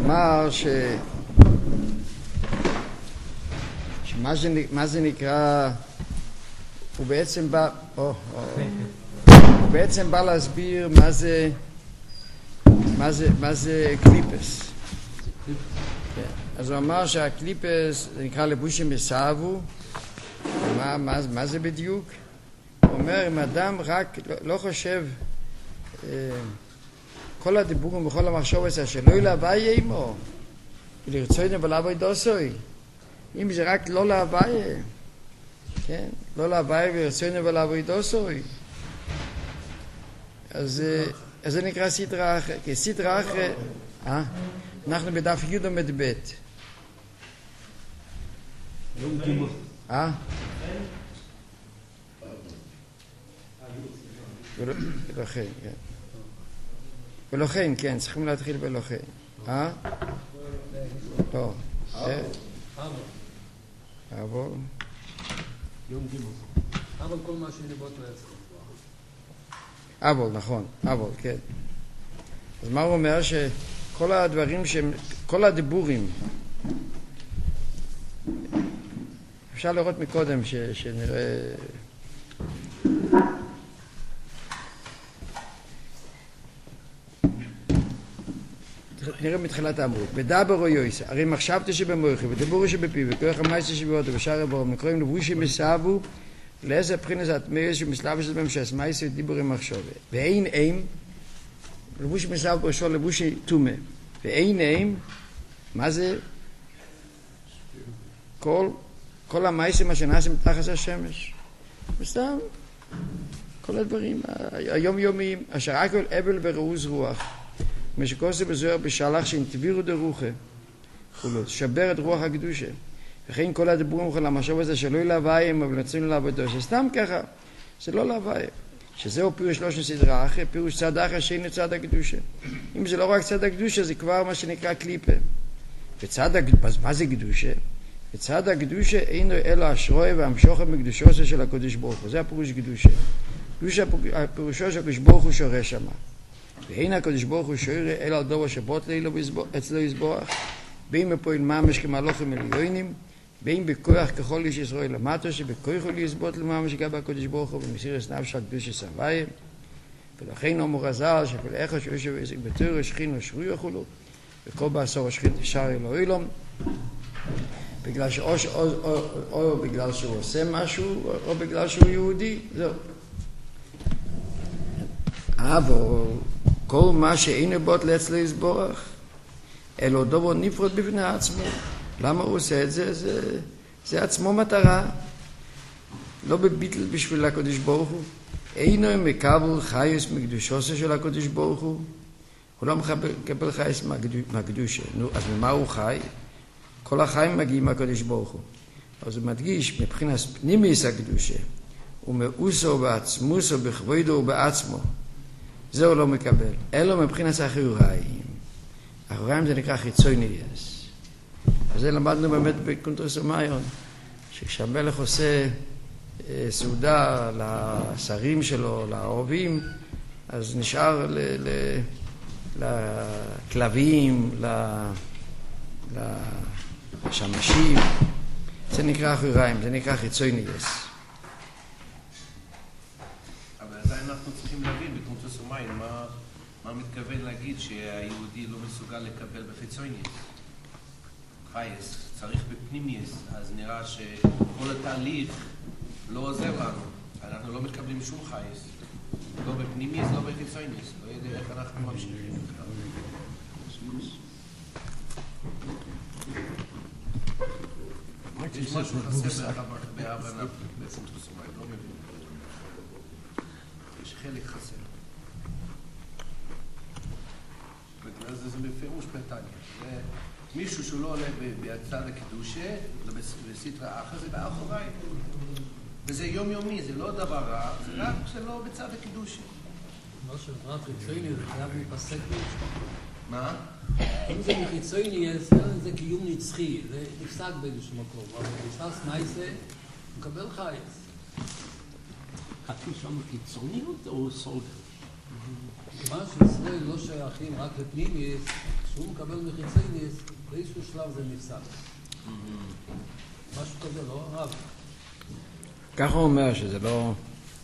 אמר מה זה נקרא, הוא בעצם בא להסביר מה זה קליפס. אז הוא אמר שהקליפס זה נקרא לבושים מסעבו. מה זה בדיוק? הוא אומר, אם אדם רק לא חושב כל הדיבורים וכל המחשוב הזה שלא להוויה עמו ולרצוינו ולעבוד דוסוי, אם זה רק לא להוויה, כן? לא להוויה ולרצוינו ולעבוד דוסוי, אז זה נקרא סדרה אחרת. כי סדרה אחרת, אנחנו בדף י' עמוד ב'. ולכן, כן. ולכן, כן, צריכים להתחיל ולכן. לא. אבל כל מה שנבואות לעצמם. אבל, נכון, אבל, כן. אז מה הוא אומר? שכל הדברים כל הדיבורים, אפשר לראות מקודם שנראה, נראה מתחילת העמוד. בדבר או יויסה, הרי מחשבתי שבמוחי, ודיבורי שבפיו, וכוח המייסה שבאותו, ושאר הברום, נקראים לבושי מסעבו, לאיזה בחינת התמייס שמסלבש את במשס מייסה ודיבורי מחשובה. ואין איים, לבושי מסעבו פרשו לבושי תומה. ואין איים, מה זה? כל המייסים אשר נעשים תחת השמש. וסתם, כל הדברים היומיומיים, אשר הכל אבל ורעוז רוח. כמו שכוסה בזוהר בשלח שנתבירו דרוחה, שבר את רוח הקדושה. וכן כל הדיבורים וכל המשוב הזה שלא להוויים, אבל נצאים לעבודו, שסתם ככה, זה לא להוויים. שזהו פירוש לא של סדרה אחרי, פירוש צד אחר שאין צד הקדושה. אם זה לא רק צד הקדושה, זה כבר מה שנקרא קליפה. אז מה זה קדושה? וצד הקדושה אינו אלא אשרוי והמשוכת מקדושו של הקדוש ברוך הוא. זה הפירוש קדושה. קדושה פירושו של הקדוש ברוך הוא שורה שמה. ואין הקדוש ברוך הוא שורה אלא על דובר שבוט אצלו יסבורך, בין מפועל ממש כמלוכים עליונים, בין בכוח ככל איש ישראל למטו, שבכוח הוא יסבוט לממש גם הקדוש ברוך הוא במסירת נפש הקדושה סבייה. ולכן אומר רז"ל שכל אחד שיושב ועסק בתורה שכין ושרוי יחולו, וכל בעשור השכין תשאר אלוהי אילום, בגלל או בגלל שהוא עושה משהו, או בגלל שהוא יהודי, זהו. אבל כל מה שאינו בוט לאצלו יסבורך, אלו דובר נפרד בפני עצמו. למה הוא עושה את זה? זה עצמו מטרה. לא בביטל בשביל הקדוש ברוך הוא. אינו מקבל חייס מקדושו של הקדוש ברוך הוא. הוא לא מקבל חייס מהקדושה. נו, אז ממה הוא חי? כל החיים מגיעים מהקדוש ברוך הוא. אז הוא מדגיש מבחינת פנימיס הקדושה, ומאוסו בעצמוסו בכבודו ובעצמו. זה הוא לא מקבל. אלו מבחינת האחוריים. האחוריים זה נקרא חיצוניוס. אז זה למדנו באמת בקונטרס ומאיון, שכשהמלך עושה סעודה לשרים שלו, לערבים, אז נשאר לכלבים, לשמשים. זה נקרא אחוריים, זה נקרא חיצוניוס. אבל עדיין אנחנו צריכים להבין בקונטרס ומאיון מה מתכוון להגיד שהיהודי לא מסוגל לקבל בחיצוניוס. חייס, צריך בפנימיוס, אז נראה שכל התהליך לא עוזר לנו. אנחנו לא מקבלים שום חייס. לא בפנימיוס, לא בחיצוניוס. לא יודע איך אנחנו ממשיכים. יש משהו חסר בהבנה בקונטרס ומאיון, לא מבין. יש חלק חסר. בגלל זה בפירוש בתניא. מישהו שהוא לא עולה בצד הקדושה, בסטרה אחר, זה באחורי. וזה יומיומי, זה לא דבר רע, זה רק שלא בצד הקדושה. מה שרק חיצוני, זה חייב להיפסק במשפחה. מה? אם זה מחיצוני, זה קיום נצחי, זה נפסק באיזשהו מקום. אבל נפסק מייסה, מקבל חייס. חצי שם חיצוניות או סולר? מכיוון שישראל לא שייכים רק לפנימייס, כשהוא מקבל מחיצייניס, באיזשהו שלב זה נפסק. משהו כזה, לא? רב. ככה הוא אומר שזה לא...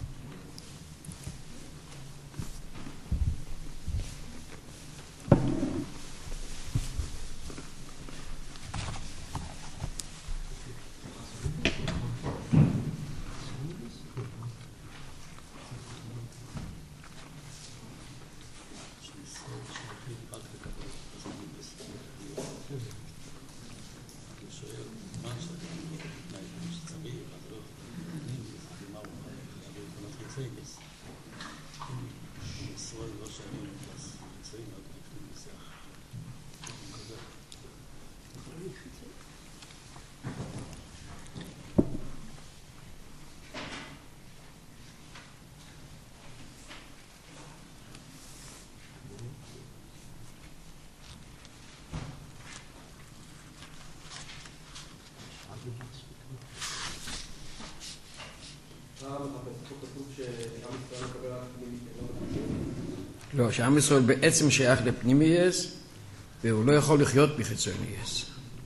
לא, שעם ישראל בעצם שייך לפנימייס, והוא לא יכול לחיות בחיצונייס.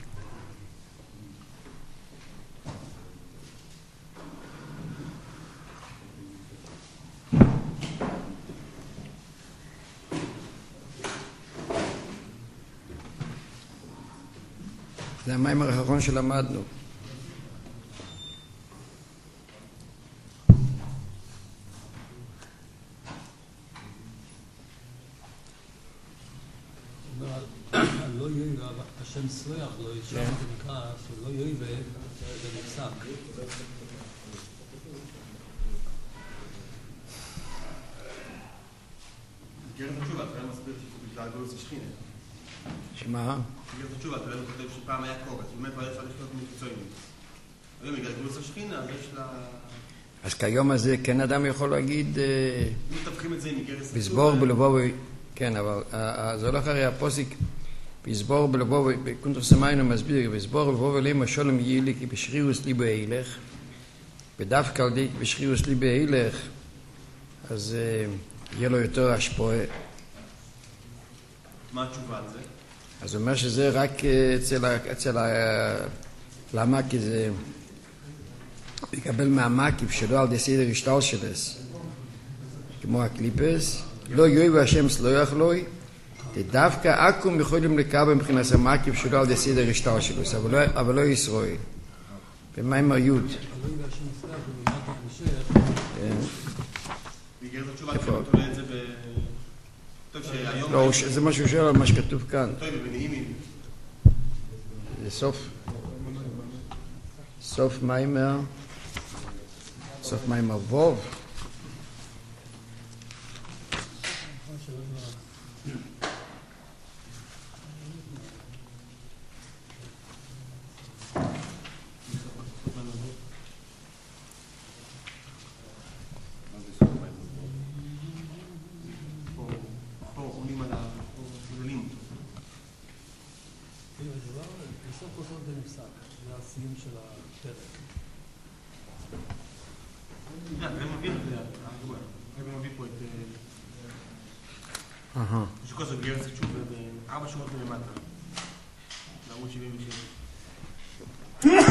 זה המאמר האחרון שלמדנו. השם סלוח לא ישב, זה נקרא שלא יויבד, זה נפסק. גרת התשובה, אתה מסביר שבגלל גולוס השכינה. שמה? גרת התשובה, אתה כותב שפעם היה קורץ, באמת לא אפשר לחיות מקצועיים. היום בגלל גולוס השכינה, אז יש לה... אז כיום הזה כן אדם יכול להגיד... מתווכים את זה עם גרת התשובה. בסבור בלבוא... כן, אבל זה הולך הרי הפוסיק... בסבור בלבוא, בקונטרס המיינו מסביר, בסבור בלבוא ולמה שולם יילי כי בשרירוס ליבו הילך, ודווקא על די בשרירוס ליבו הילך, אז יהיה לו יותר השפועה. מה התשובה על זה? אז הוא אומר שזה רק למה? כי זה יקבל מהמקיף שלו על די סדר השתל שלס, כמו הקליפס, לא יוי והשם סלוח לוי, דווקא אקום יכולים לקבל מבחינת המקיף שלו על די סדר השתל שלס, אבל לא ישראל. במיימר יוד. בגלל התשובה, אתה תולה את זה לא, זה מה שהוא שואל על מה שכתוב כאן. זה סוף מיימר ווב. הסיום של הפרק. אני מביא פה את... שכל זאת גרס תשוב ב4 שורות מלמטה. לעמוד 77.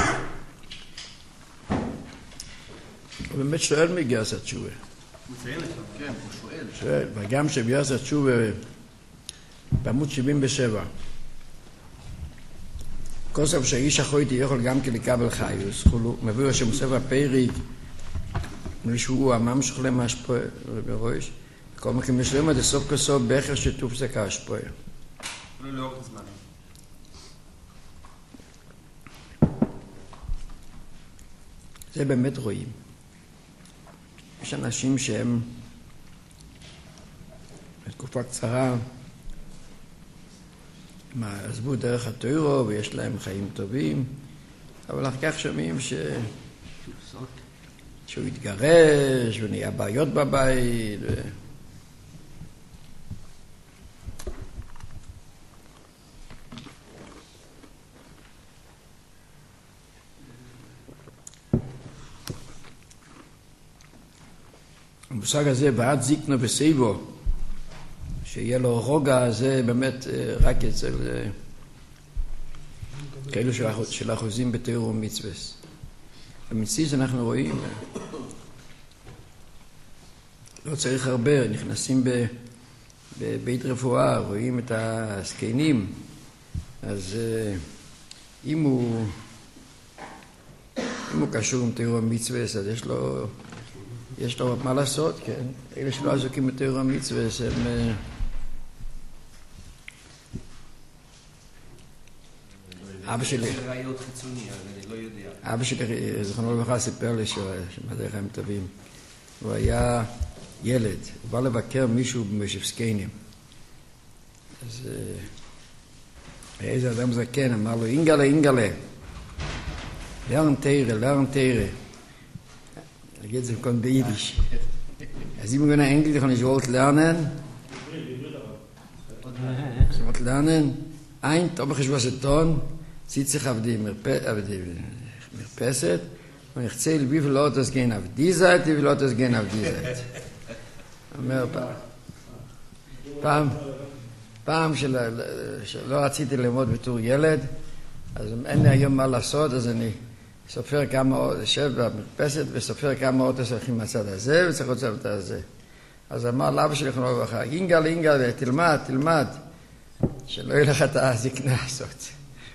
הוא באמת שואל מגרס התשובה. מציין לך, כן, הוא שואל. שואל, וגם שבגרס התשובה בעמוד 77. כל סוף שהאיש החויתי יכול גם כן לקבל חיוס, מביא השם ספר פריק, מישהו אמם שוכלה מהשפועה בראש, כל מכם משלם עד סוף כסוף באחר שתופסק ההשפועה. לא לאורך הזמן. זה באמת רואים. יש אנשים שהם בתקופה קצרה עזבו דרך התוירו ויש להם חיים טובים, אבל אחר כך שומעים שהוא התגרש ונהיה בעיות בבית המושג הזה, ועד זיקנו בסייבו, שיהיה לו רוגע, זה באמת רק אצל כאלו של אחוזים בתורה ומצוות. במציאות אנחנו רואים, לא צריך הרבה, נכנסים בבית רפואה, רואים את הזקנים, אז אם הוא קשור עם תורה ומצוות, אז יש לו מה לעשות, כן? אלה שלא עסוקים בתורה ומצוות, הם אבא שלי, זה ראיות חיצוני, אני לא יודע. אבא שלי, זכרונו לברכה, סיפר לי שמדעי חיים טובים. הוא היה ילד, הוא בא לבקר מישהו במשך זקנים. אז איזה אדם זקן, אמר לו, אינגלה, לרן תירה. נגיד את זה כאן ביידיש. אז אם גונה Englisch, kann ich wollte lernen. Ich wollte lernen. Ein, ob ich was getan, zieht sich auf die Mirpesset und ich zähle, wie viele Leute es gehen auf die Seite, wie viele Leute es gehen auf die Seite. אומר פעם שלא רציתי ללמוד בתור ילד, אז אין לי היום מה לעשות, אז אני סופר כמה עוד, יושב במרפסת וסופר כמה עוד הולכים מהצד הזה וצריך עוד צוות הזה. אז אמר לאבא שלי זכרונו לברכה, אינגל, תלמד, שלא יהיה לך את הזקנה הזאת.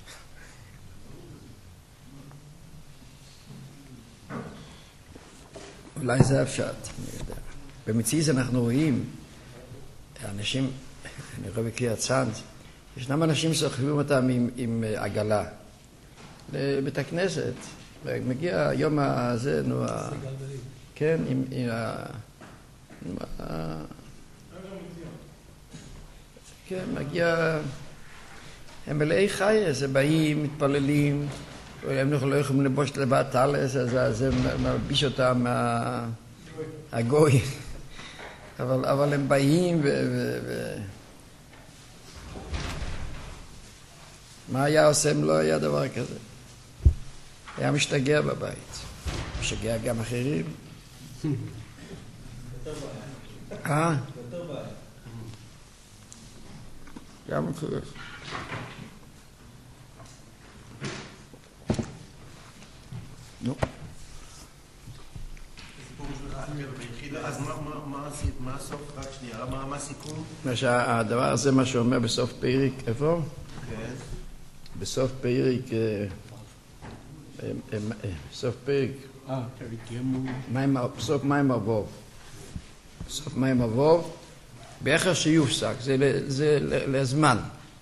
אולי זה הפשט, אני יודע. במציאות אנחנו רואים, אנשים, אני רואה בקריאת צאנז, ישנם אנשים שסוחבים אותם עם עגלה לבית הכנסת. מגיע היום הזה, כן, כן, מגיע, הם מלאי חיה, זה באים, מתפללים, הם לא יכולים לבוש לבד טלס, אז זה מלביש אותם הגוי. אבל הם באים מה היה עושה אם לא היה דבר כזה? היה משתגע בבית. משתגע גם אחרים. גם אחרים. נו. אז מה הסוף? רק שנייה, מה הסיכום? הדבר הזה מה שאומר בסוף פרק, איפה? כן. בסוף פרק, בסוף מים אבוב. בסוף מים אבוב, באחר שיופסק, זה לזמן.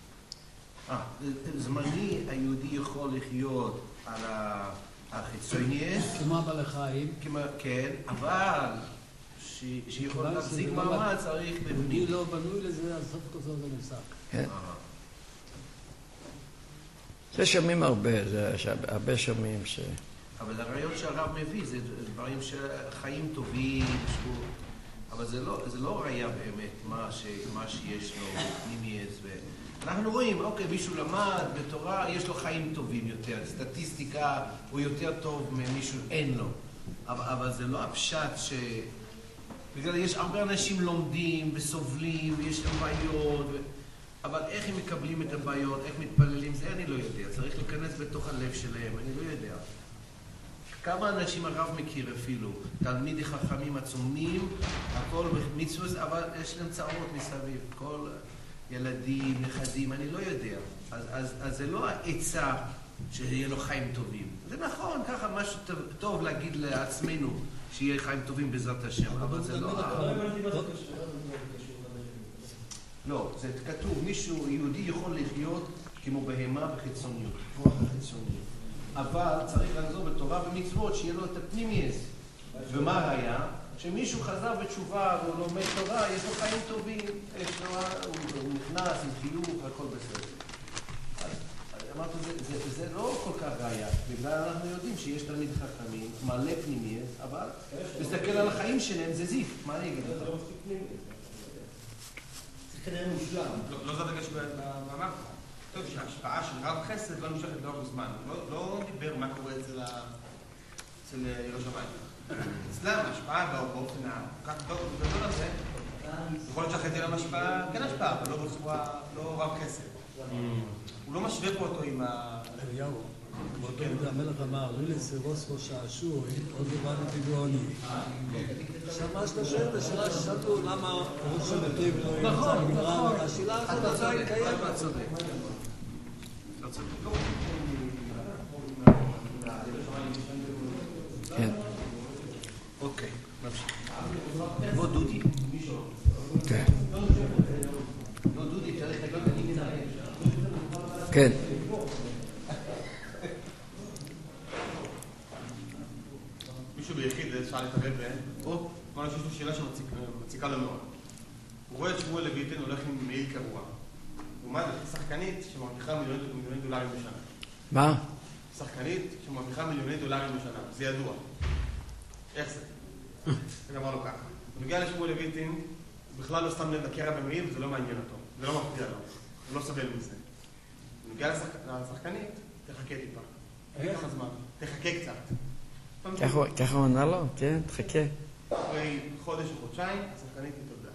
זמני היהודי יכול לחיות על החיצוניאס. כמו בעלי חיים. כן, אבל שיכול להחזיק מעמד צריך בפנים. יהודי לא בנוי לזה, אז סוף כל סוף זה נפסק. כן. זה שומעים הרבה, זה הרבה שומעים ש... אבל הרעיון שהרב מביא זה דברים של חיים טובים, אבל זה לא ראייה באמת מה שיש לו פנימייס. אנחנו רואים, אוקיי, מישהו למד בתורה, יש לו חיים טובים יותר, סטטיסטיקה הוא יותר טוב ממישהו אין לו. אבל זה לא הפשט ש... בגלל יש הרבה אנשים לומדים וסובלים ויש להם בעיות, אבל איך הם מקבלים את הבעיות, איך מתפללים, זה אני לא יודע. צריך להיכנס בתוך הלב שלהם, אני לא יודע. כמה אנשים הרב מכיר אפילו, תלמידי חכמים עצומים, הכל מצוות, אבל יש להם צרות מסביב, כל ילדים, נכדים, אני לא יודע. אז זה לא העצה שיהיה לו חיים טובים. זה נכון, ככה משהו טוב להגיד לעצמנו שיהיה חיים טובים בעזרת השם, אבל זה לא... לא, זה כתוב, מישהו יהודי יכול לחיות כמו בהמה בחיצוניות, כוח החיצוניות. אבל צריך לחזור בתורה ומצוות, שיהיה לו את הפנימייס. ומה היה? שמישהו חזר בתשובה והוא לומד תורה, יש לו חיים טובים, הוא נכנס עם חיוך, הכל בסדר. אמרתי, זה לא כל כך ראייה, בגלל אנחנו יודעים שיש תלמיד חכמים, מלא פנימייס, אבל להסתכל על החיים שלהם זה זיף, מה אני אגיד לך? זה כנראה מושלם. לא זה הדגש במאמר. טוב, שההשפעה של רב חסד לא נמשכת לאורך זמן. לא דיבר מה קורה אצל ירושלים. אצלם ההשפעה באופן הכך גדול הזה יכול להיות שהחטא לה משפעה, כן השפעה, אבל לא בצורה, לא רב חסד. הוא לא משווה פה אותו עם ה... אליהו, באותו מידה המלך אמר, לילס רוספו שעשוע, עוד לבד בגאוני. עכשיו מה שאתה שואל, השאלה ששאלו, למה ראש הנתיב לא ימצא בגרם, השאלה הזאת עדיין קיימת. לא צודק. לא צודק. כן. אוקיי, נמשיך. בוא דודי. כן. לא דודי, צריך להגיד אני מנהל. כן. מישהו ביחיד שאל את הרב, או כל שיש לו שאלה שמציקה לו מאוד. הוא רואה את שמואל לויטן הולך עם מעיל קרוע. לעומת שחקנית שמרוויחה מיליוני דולרים בשנה. מה? שחקנית שמרוויחה מיליוני דולרים בשנה, זה ידוע. איך זה? זה אמר לו ככה. הוא נוגע לשמואל לויטן, בכלל לא שם לב לקרע במעיל, וזה לא מעניין אותו. זה לא מפתיע לו. הוא לא סובל מזה. הוא נוגע לשחקנית, תחכה טיפה. אין לך זמן, תחכה קצת. ככה הוא עונה לו? כן, תחכה. אחרי חודש או חודשיים, השחקנית מתעודה.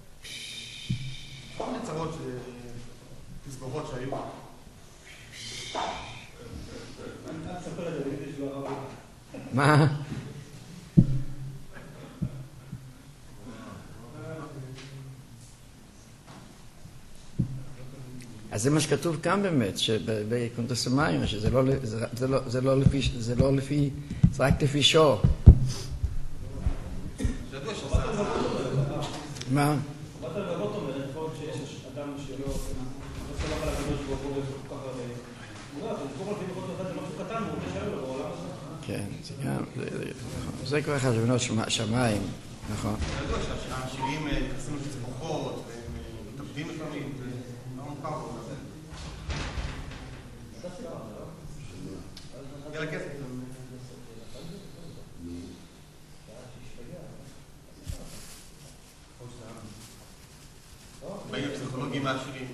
כל מיני צרות, תסבורות שהיו. מה? אז זה מה שכתוב כאן באמת, שבקונטרס המים, שזה לא לפי, זה רק לפי שור. מה? חובת הלבבות אומרת, כל שיש אדם שלא סמך על הקדוש ברוך הוא כל כך הרבה... כל כך לפי זה משהו קטן, הוא משאר לו בעולם הזה. כן, זה גם, זה כבר חשבונות שמיים, נכון. זה ידוע שהעשירים נכנסים לצמחות, והם מתאבדים לפעמים, זה לא מוכר בעולם. יאללה כסף. באים הפסיכולוגים העשירים.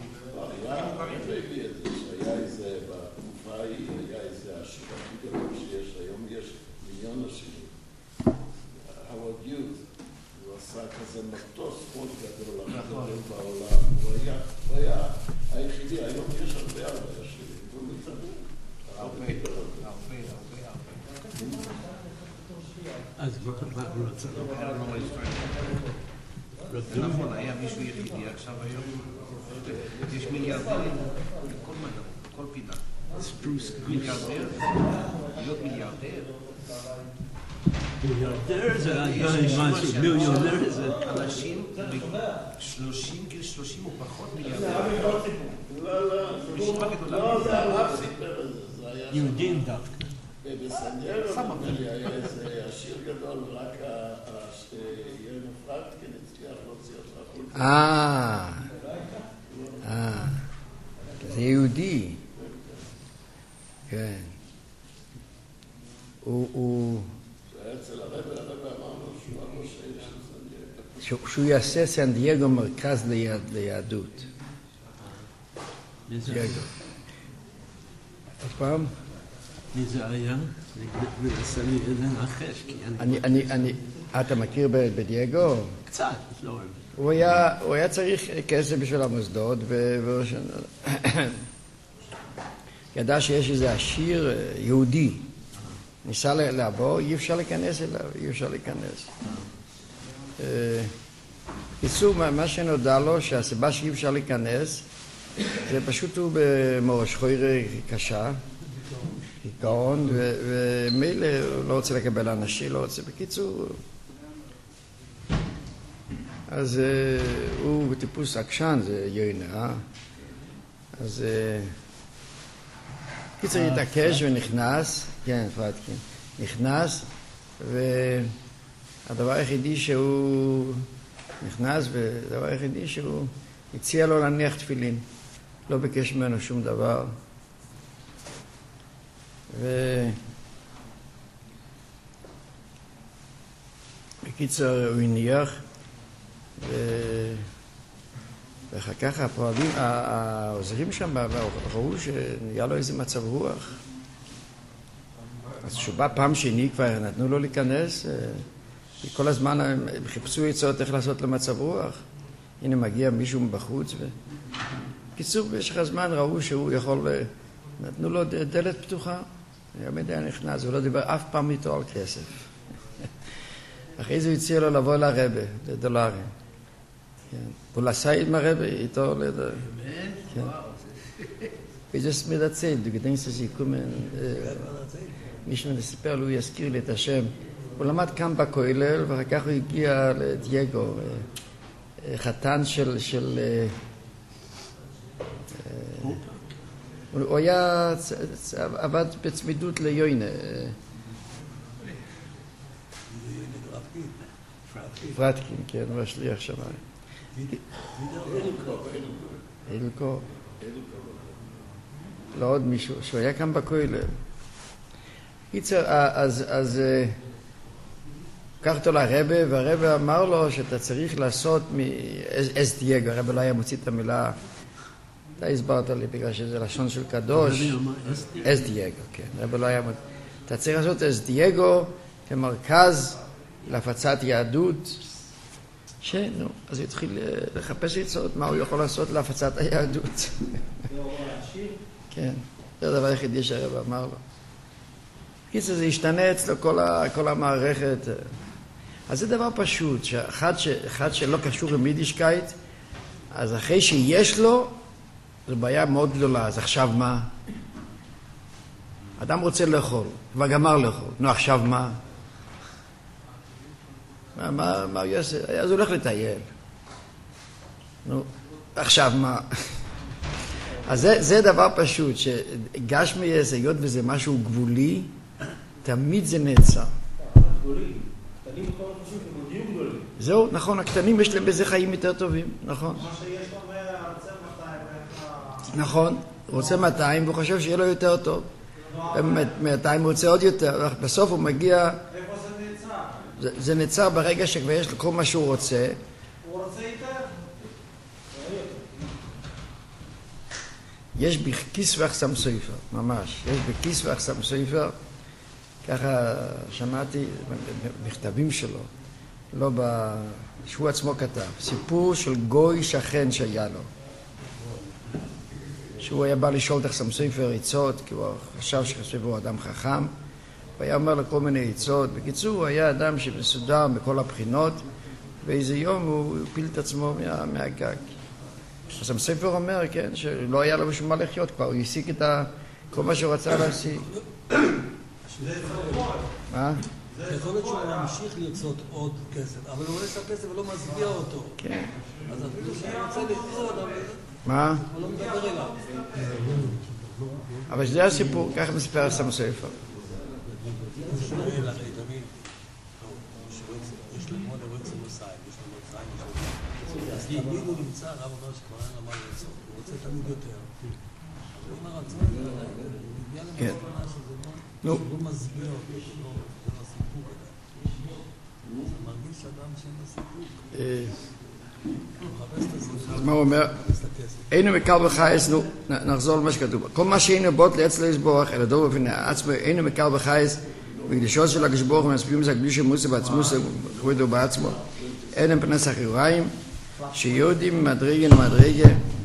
היה איזה, בתקופה ההיא, היה איזה עשיר הכי גדול שיש, היום יש מיליון עשירים. הווארד יוז, הוא עשה כזה מטוס מאוד גדול, הכי גדול בעולם. הוא היה היחידי, היום יש הרבה עשירים, והוא מתאבד. הרבה. אז מה הוא רצה? זה נכון, היה מישהו יחידי, עכשיו היום יש מיליארדרים בכל מדע, בכל פינה. מיליארדר, להיות מיליארדר. מיליארדר זה משהו, מיליונר זה... אנשים גיל 30 או פחות מיליארדר. לא, זה הרב סיפר את זה, זה היה... יהודים דווקא. בסניארו היה איזה עשיר גדול, רק ירם פרנקלין הצליח להוציא אותך החוצה. זה יהודי. כן. הוא... זה היה אצל הרב אמרנו שהוא הראש העיר של סניארו. שהוא יעשה סן דייגו מרכז ליהדות. דייגו. עוד פעם? מי זה היה? מנסה לי לנחש, כי אני... אתה מכיר בדייגו? קצת, לא הרבה. הוא היה צריך כסף בשביל המוסדות, ידע שיש איזה עשיר יהודי. ניסה לעבור, אי אפשר להיכנס אליו, אי אפשר להיכנס. קיצור, מה שנודע לו, שהסיבה שאי אפשר להיכנס, זה פשוט הוא במורש חוירה קשה, דיכאון, ומילא הוא לא רוצה לקבל אנשים, לא רוצה, בקיצור. אז הוא טיפוס עקשן, זה יוינה. אז קיצור התעקש ונכנס, כן, פרטקין, נכנס, והדבר היחידי שהוא נכנס, והדבר היחידי שהוא הציע לו להניח תפילין. לא ביקש ממנו שום דבר. בקיצור הוא הניח, ואחר כך הפועלים, העוזרים שם ראו שנהיה לו איזה מצב רוח. אז כשהוא בא פעם שני כבר נתנו לו להיכנס, כי כל הזמן הם חיפשו עצות איך לעשות למצב רוח. הנה מגיע מישהו מבחוץ. קיצור, במשך הזמן ראו שהוא יכול, נתנו לו דלת פתוחה. תמיד היה נכנס, הוא לא דיבר אף פעם איתו על כסף. אחרי זה הוא הציע לו לבוא לרבה, לדולרים. הוא עשה עם הרבה, איתו לדולרים. Wir just mir erzählt, du gedenkst, dass ich komme, מישהו סיפר לו, הוא יזכיר לי את השם. הוא למד כאן בכולל, ואחר כך הוא הגיע לדייגו, חתן של הוא היה, עבד בצמידות ליוינה. פרטקין, כן, הוא השליח שם. אילקו. לא עוד מישהו, שהוא היה כאן בכולל. קיצר, אז קח אותו לרבה, והרבה אמר לו שאתה צריך לעשות אס דייגו, הרבה לא היה מוציא את המילה, אתה הסברת לי בגלל שזה לשון של קדוש, אס דייגו, כן, הרבה לא היה מוציא, אתה צריך לעשות אס דייגו כמרכז להפצת יהדות, נו, אז הוא התחיל לחפש עצות מה הוא יכול לעשות להפצת היהדות. כן, זה הדבר היחידי שהרבה אמר לו. קיצר, זה השתנה אצלו כל המערכת. אז זה דבר פשוט, שאחד שלא קשור עם יידישקייט, אז אחרי שיש לו, זו בעיה מאוד גדולה. אז עכשיו מה? אדם רוצה לאכול, כבר גמר לאכול. נו, עכשיו מה? מה הוא יעשה? אז הוא הולך לטייל. נו, עכשיו מה? אז זה דבר פשוט, שגשמי יש, היות וזה משהו גבולי, תמיד זה נעצר. זהו, נכון, הקטנים יש להם בזה חיים יותר טובים, נכון. מה שיש לו רוצה 200. נכון, הוא רוצה 200 והוא חושב שיהיה לו יותר טוב. 200 הוא רוצה עוד יותר, בסוף הוא מגיע... איפה זה נעצר? זה נעצר ברגע שכבר יש לו כל מה שהוא רוצה. הוא רוצה יותר? יש בכיס ואחסם סופר, ממש. יש בכיס ואחסם סופר, ככה שמעתי במכתבים שלו, לא שהוא עצמו כתב, סיפור של גוי שכן שהיה לו. שהוא היה בא לשאול את אחסם סופר עצות, כי הוא חשב שהוא אדם חכם, הוא היה אומר לו כל מיני עצות. בקיצור, הוא היה אדם שמסודר בכל הבחינות, ואיזה יום הוא הפיל את עצמו מהגג. אז הספר אומר, כן, שלא היה לו בשביל מה לחיות כבר, הוא השיג את כל מה שהוא רצה להשיג. מה? זה יכול להיות שהוא ממשיך לרצות עוד כסף, אבל הוא עושה כסף ולא מסביע אותו. כן. אז אפילו שהוא רוצה לרצות, אבל מה? הוא לא מדבר אליו. אבל זה הסיפור, ככה מספר הסם ספר. הוא שואל הרי תמיד, יש לו מאוד הרצה מוסיים, יש לו מוסיים, אז תמיד הוא נמצא, הרב אומר שכבר אין לו מה לרצות, הוא רוצה תמיד יותר. אבל אם הרצון, מגיע למספנה שזה לא מסביר אותו, זה לא סיפור עדיין. זה מרגיש אדם שאין לו סיפור. אז מה הוא אומר? אינו מקל בחייס, נו, נחזור למה שכתוב. כל מה שאינו בוט לעץ לא יסבורך, אלא דור בפני עצמו, אינו מקל בחייס, בקדישות של הקשבורך, ומספירים זה הקדישה מוסה בעצמו, כבודו בעצמו. אין פנס החיריים, שיהודים מדרגה למדרגה,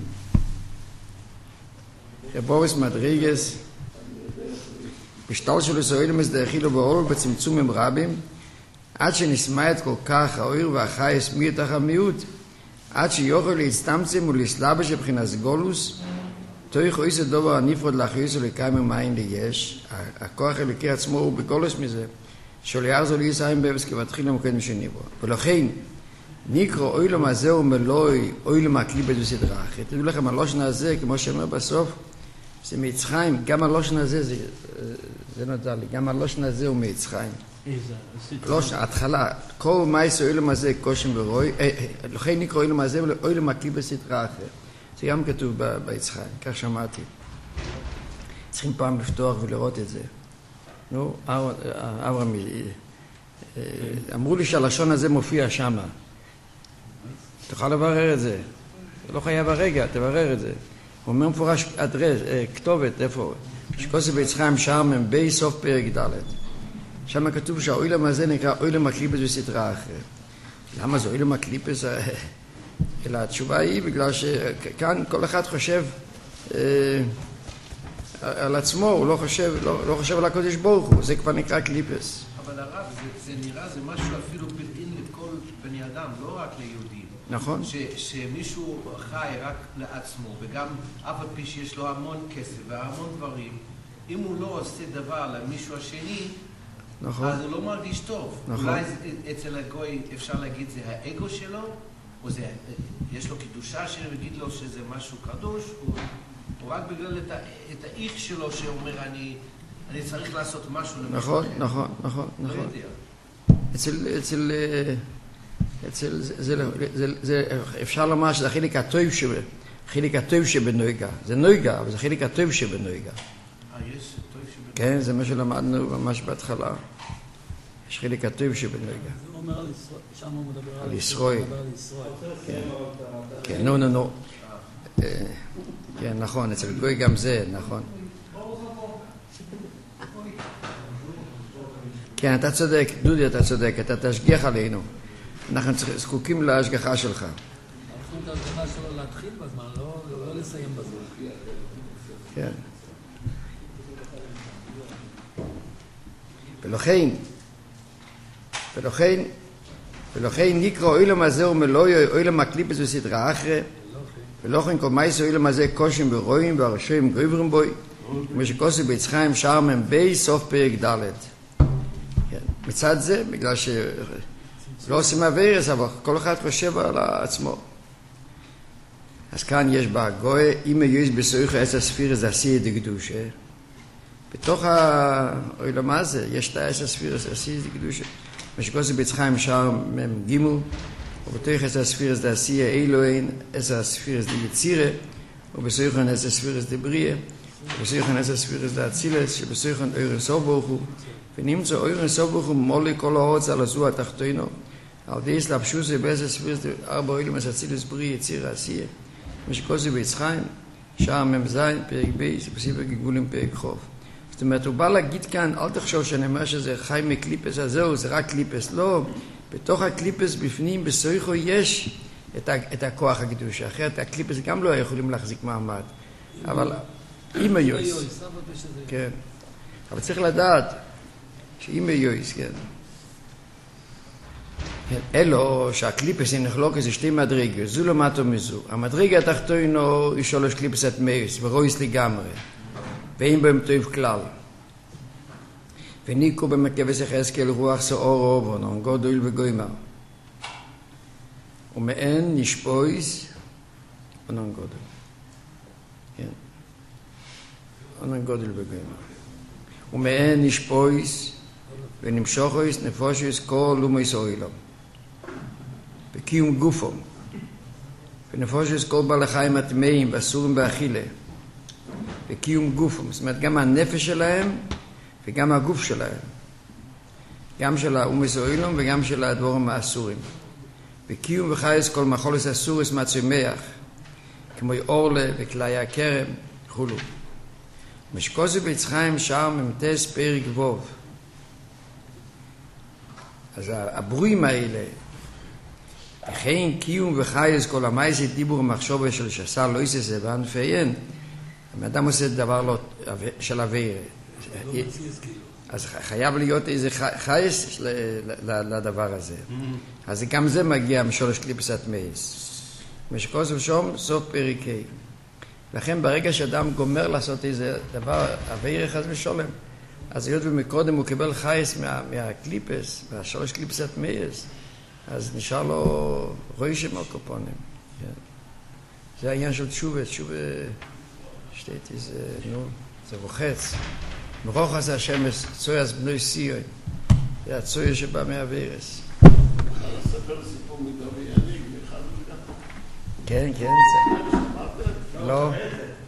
רבוריס מדרגס, בשטל של ישראל מסדחילו באור ובצמצומים רבים, עד שנסמאית כל כך האויר והחייס מיתח המיעוט, עד שיוכל להצטמצם ולהסלבש מבחינת גולוס, תוך איזה דבר הנפרד להכריס ולקיים ממים ליש, הכוח אלוקי עצמו הוא בגולוס מזה, שלא יחזור לישראל באבס כבתחיל למוקד משניבו. ולכן, נקרא אוילם הזה ומלואי אוילם הקליפת בסדרה אחרת. תדעו לכם, הלושן הזה, כמו שאומר בסוף, זה מיצחיים, גם הלושן הזה, זה נודע לי, גם הלושן הזה הוא מיצחיים. לושן, התחלה, כל מייס אוילם הזה קושם ורוי, לכן נקרא אוילם הזה ואוילם הקליפת בסדרה אחרת. זה גם כתוב ביצחיים, כך שמעתי. צריכים פעם לפתוח ולראות את זה. נו, אברהם, אמרו לי שהלשון הזה מופיע שמה. תוכל לברר את זה. לא חייב הרגע, תברר את זה. הוא אומר מפורש אדרס, כתובת, איפה? שקוסי ביצחיים שער מ"ב סוף פרק ד'. שם כתוב שהאוילם הזה נקרא אוילם הקליפס בסדרה אחרת. למה זה אוילם הקליפס? אלא התשובה היא בגלל שכאן כל אחד חושב על עצמו, הוא לא חושב על הקודש ברוך הוא, זה כבר נקרא קליפס. אבל הרב, זה נראה, זה משהו אפילו בלעין לכל בני אדם, לא רק ליהודים. נכון. שמישהו חי רק לעצמו, וגם אף על פי שיש לו המון כסף והמון דברים, אם הוא לא עושה דבר למישהו השני, נכון. אז הוא לא מרגיש טוב. נכון. אולי אצל הגוי אפשר להגיד זה האגו שלו, או זה, יש לו קידושה שנגיד לו שזה משהו קדוש, או רק בגלל את האיך שלו שאומר אני צריך לעשות משהו למשהו. נכון, נכון, נכון, נכון. זה אפשר לומר שזה החלק הטוב שבנויגה. זה נויגה, אבל זה החלק הטוב שבנויגה. יש טוב שבנויגה. כן, זה מה שלמדנו ממש בהתחלה. יש חלק הטוב שבנויגה. הוא אומר על ישראל, שם הוא מדבר על ישראל. כן, נו. כן, נכון, אצל גוי גם זה, נכון. כן, אתה צודק, דודי, אתה צודק, אתה תשגיח עלינו. אנחנו זקוקים להשגחה שלך. אנחנו את ההשגחה שלו להתחיל בזמן, לא לסיים בזמן. כן. ולכן נקרא אוילם הזה ומלואי אוילם הקליפס בסדרה אחרי, ולכן כל מייס אוילם הזה קושים ורואים והרשויים גוברים בוי, כמו שכוסי ביצחיים שער מ"ב סוף פרק ד'. מצד זה, בגלל שלא עושים עבירס, אבל כל אחד חושב על עצמו. אז כאן יש בהגוי, אם יש בסויך עץ הספירס עשי דקדושה, בתוך האוילם הזה יש את העץ הספירס עשי דקדושה, כמו שכוסי ביצחיים שער מ"ג, ובתוך עץ הספירס דעשי אלוהין, עץ הספירס דיצירה, ובסויכן עץ הספירס דבריה, ובסויכן עץ הספירס דאצילס, שבסויכן אורס ברוך הוא, ונמצא אורן סובוך ומולי כל ההורץ על הזו התחתינו. על די סלבשו זה בעשר ספירס ארבע אוילם אסצילס בריא יציר העשייה. משקוסי ביצחיים, שער מ"ז, פרק ב', בספר גלגולים פרק חוב. זאת אומרת, הוא בא להגיד כאן, אל תחשוב שאני אומר שזה חי מקליפס, אז זהו, זה רק קליפס. לא, בתוך הקליפס בפנים, בסויכו יש את הכוח הקדושה. אחרת הקליפס גם לא יכולים להחזיק מעמד. אבל אם היוס. כן. אבל צריך לדעת, שאם היוס, כן. אלו שהקליפס נחלוק איזה שתי מדרגות, זו למטו מזו. המדרגה התחתונו היא 3 קליפס עד מייס, ורויס לגמרי. ואין בהם טוב כלל. וניקו במקבס יחזקאל רוח סאורו ונון גודל וגוימר. ומעין נשפויס ונון גודל. כן. ונון גודל וגוימר. ומעין נשפויס ונמשוכויס נפושויס כל לומויס אוילום. בקיום גופו. ונפושויס כל בעלי חיים הטמאים ואסורים באכילה. בקיום גופם, זאת אומרת גם הנפש שלהם וגם הגוף שלהם, גם של האומס אוילום וגם של הדבורים האסורים. בקיום וחייס כל מחולס אסוריס מצומח, כמו אורלה וכלי הכרם וכולו. משקוסי ביצחיים שער ממתס פרק ווב. אז הברואים האלה, לכן קיום וחייס כל המייסי דיבור ומחשוב של שסה לא יססה ואנפיין, האדם עושה דבר לא של עבירה. אז חייב להיות איזה חייס לדבר הזה. אז גם זה מגיע משורש קליפס הטמאס. משקוס ושום סוף פרק ה'. לכן ברגע שאדם גומר לעשות איזה דבר עבירה חס ושולם, אז היות ומקודם הוא קיבל חייס מהקליפס, מהשורש קליפס הטמאס, אז נשאר לו רוי שם הקופונים. זה העניין של תשובה. שתיתי זה, זה רוחץ. מרוח הזה השמש, צויס בנוי סיון. זה הצויה שבא מהווירס. ספר סיפור מדובי יניג, מאחד וגם. כן, כן. לא.